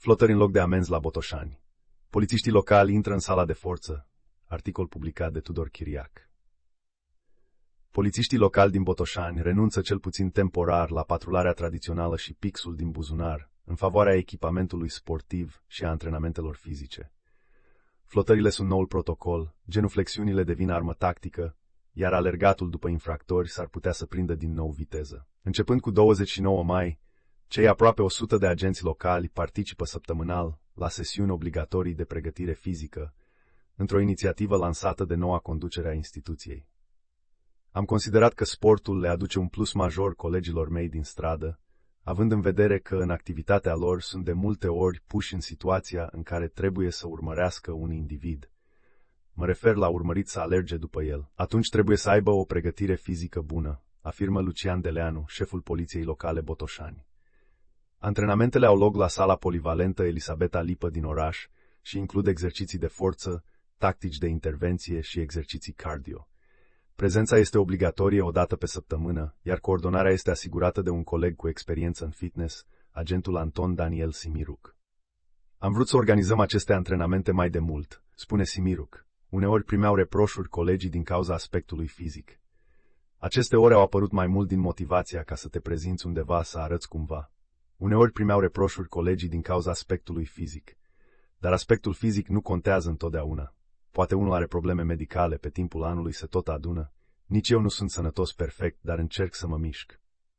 Flotări în loc de amenzi la Botoșani. Polițiștii locali intră în sala de forță. Articol publicat de Tudor Chiriac. Polițiștii locali din Botoșani renunță cel puțin temporar la patrularea tradițională și pixul din buzunar în favoarea echipamentului sportiv și a antrenamentelor fizice. Flotările sunt noul protocol, genuflexiunile devin armă tactică, iar alergatul după infractori s-ar putea să prindă din nou viteză. Începând cu 29 mai, cei aproape 100 de agenți locali participă săptămânal la sesiuni obligatorii de pregătire fizică, într-o inițiativă lansată de noua conducere a instituției. Am considerat că sportul le aduce un plus major colegilor mei din stradă, având în vedere că în activitatea lor sunt de multe ori puși în situația în care trebuie să urmărească un individ. Mă refer la urmărit să alerge după el. Atunci trebuie să aibă o pregătire fizică bună, afirmă Lucian Deleanu, șeful poliției locale Botoșani. Antrenamentele au loc la sala polivalentă Elisabeta Lipă din oraș și includ exerciții de forță, tactici de intervenție și exerciții cardio. Prezența este obligatorie o dată pe săptămână, iar coordonarea este asigurată de un coleg cu experiență în fitness, agentul Anton Daniel Simiruc. Am vrut să organizăm aceste antrenamente mai de mult, spune Simiruc. Uneori primeau reproșuri colegii din cauza aspectului fizic. Aceste ore au apărut mai mult din motivația ca să te prezinți undeva să arăți cumva. Uneori primeau reproșuri colegii din cauza aspectului fizic. Dar aspectul fizic nu contează întotdeauna. Poate unul are probleme medicale, pe timpul anului se tot adună. Nici eu nu sunt sănătos perfect, dar încerc să mă mișc.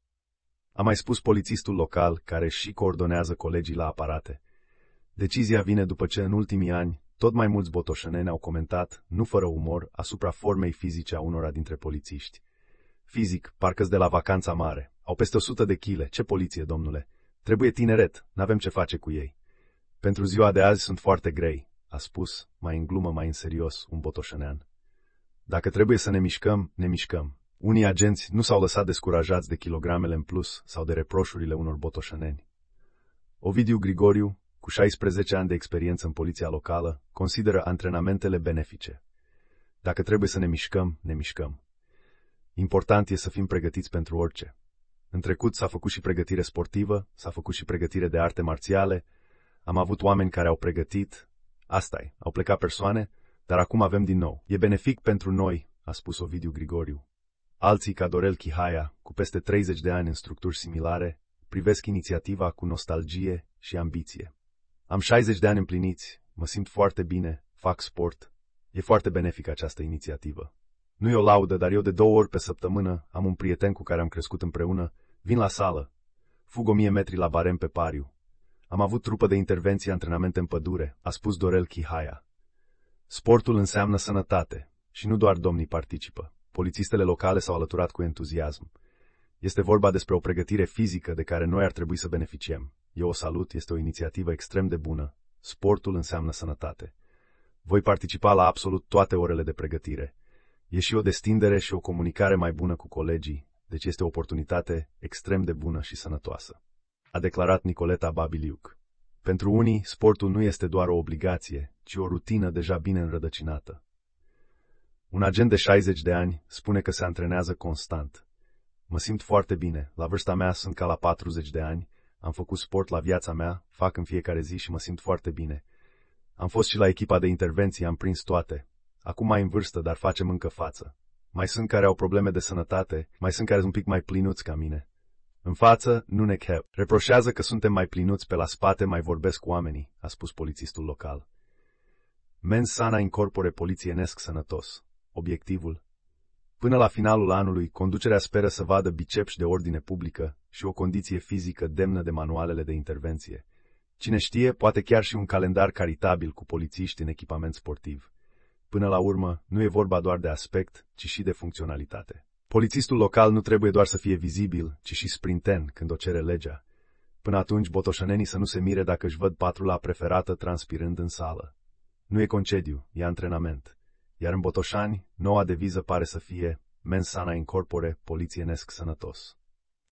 A mai spus polițistul local, care și coordonează colegii la aparate. Decizia vine după ce în ultimii ani, tot mai mulți botoșăneni au comentat, nu fără umor, asupra formei fizice a unora dintre polițiști. Fizic, parcă-s de la vacanța mare. Au peste 100 de chile. Ce poliție, domnule? Trebuie tineret, n-avem ce face cu ei. Pentru ziua de azi sunt foarte grei, a spus, mai în glumă, mai în serios, un botoșănean. Dacă trebuie să ne mișcăm, ne mișcăm. Unii agenți nu s-au lăsat descurajați de kilogramele în plus sau de reproșurile unor botoșăneni. Ovidiu Grigoriu, cu 16 ani de experiență în poliția locală, consideră antrenamentele benefice. Dacă trebuie să ne mișcăm, ne mișcăm. Important e să fim pregătiți pentru orice. În trecut s-a făcut și pregătire sportivă, s-a făcut și pregătire de arte marțiale, am avut oameni care au pregătit, asta-i, au plecat persoane, dar acum avem din nou. E benefic pentru noi, a spus Ovidiu Grigoriu. Alții, ca Dorel Chihaia, cu peste 30 de ani în structuri similare, privesc inițiativa cu nostalgie și ambiție. Am 60 de ani împliniți, mă simt foarte bine, fac sport. E foarte benefică această inițiativă. Nu e o laudă, dar eu de 2 ori pe săptămână am un prieten cu care am crescut împreună, vin la sală, fug 1000 metri la barem pe pariu. Am avut trupă de intervenție, antrenamente în pădure, a spus Dorel Chihaia. Sportul înseamnă sănătate și nu doar domnii participă. Polițistele locale s-au alăturat cu entuziasm. Este vorba despre o pregătire fizică de care noi ar trebui să beneficiem. Eu o salut, este o inițiativă extrem de bună. Sportul înseamnă sănătate. Voi participa la absolut toate orele de pregătire. E și o destindere și o comunicare mai bună cu colegii, deci este o oportunitate extrem de bună și sănătoasă, a declarat Nicoleta Babiliuc. Pentru unii, sportul nu este doar o obligație, ci o rutină deja bine înrădăcinată. Un agent de 60 de ani spune că se antrenează constant. Mă simt foarte bine, la vârsta mea sunt ca la 40 de ani, am făcut sport la viața mea, fac în fiecare zi și mă simt foarte bine. Am fost și la echipa de intervenție, am prins toate. Acum mai în vârstă, dar facem încă față. Mai sunt care au probleme de sănătate, mai sunt care sunt un pic mai plinuți ca mine. În față, nu ne chep. Reproșează că suntem mai plinuți, pe la spate mai vorbesc cu oamenii, a spus polițistul local. Mens sana in corpore polițienesc sănătos. Obiectivul? Până la finalul anului, conducerea speră să vadă bicepși de ordine publică și o condiție fizică demnă de manualele de intervenție. Cine știe, poate chiar și un calendar caritabil cu polițiști în echipament sportiv. Până la urmă, nu e vorba doar de aspect, ci și de funcționalitate. Polițistul local nu trebuie doar să fie vizibil, ci și sprinten când o cere legea. Până atunci, botoșănenii să nu se mire dacă își văd patrula preferată transpirând în sală. Nu e concediu, e antrenament. Iar în Botoșani, noua deviză pare să fie mens sana in corpore polițienesc sănătos.